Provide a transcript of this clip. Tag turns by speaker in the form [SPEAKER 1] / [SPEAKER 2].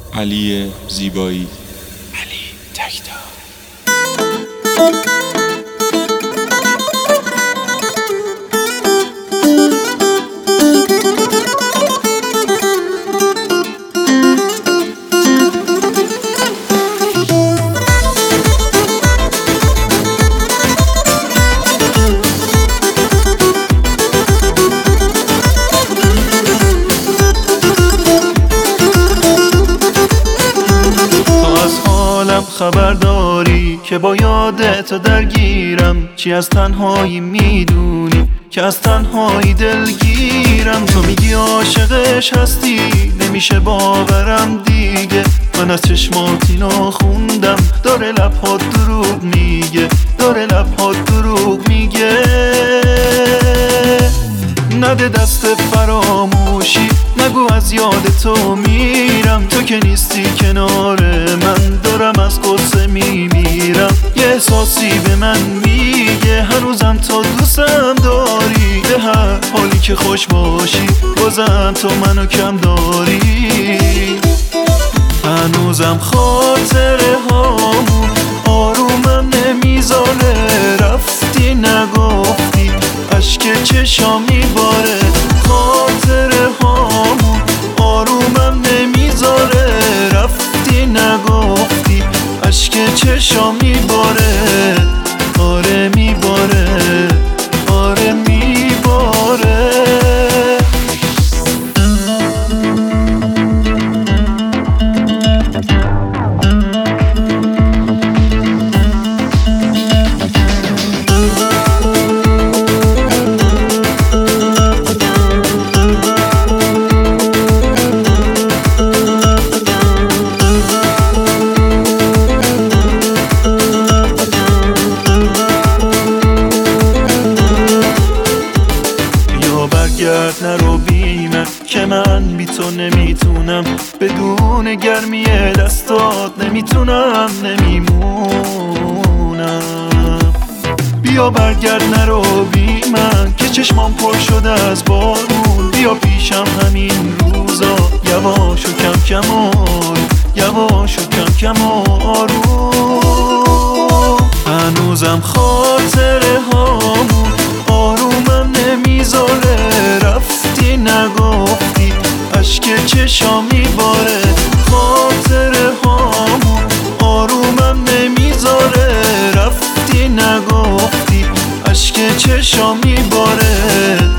[SPEAKER 1] علی زیبایی، علی تکتا.
[SPEAKER 2] خبر داری که با یادت درگیرم، چی از تنهایی میدونی که از تنهایی دلگیرم. تو میگی عاشقش هستی، نمیشه باورم دیگه. من از چشمات اینو خوندم، داره لبهات دروغ میگه، داره لبهات دروغ میگه. نده دست فراموشی، نگو از یاد تو میرم. تو که نیستی کنار من، دارم از قصه میمیرم. یه احساسی به من میگه هنوزم تو دوستم داری. به هر حالی که خوش باشی، بازم تو منو کم داری. هنوزم خاطره هامون آرومم نمیذاره. رفتی نگفتی، اشک چشام میباره. خاطره هامون آرومم نمیذاره. رفتی نگفتی، اشک چشام میباره. آره میباره، آره میباره. برگرد نرو بی من، که من بی تو نمیتونم. بدون گرمی دستات نمیتونم، نمیمونم. بیا برگرد نرو بی من، که چشمام پر شده از بارون. بیا پیشم همین روزا، یواش و کم کم آروم، یواش و کم کم آروم. هنوزم خاطره هامون آرومم نمیذاره. رفتی نگفتی، اشک چشام میباره. خاطره هامون آرومم نمیذاره. رفتی نگفتی، اشک چشام میباره.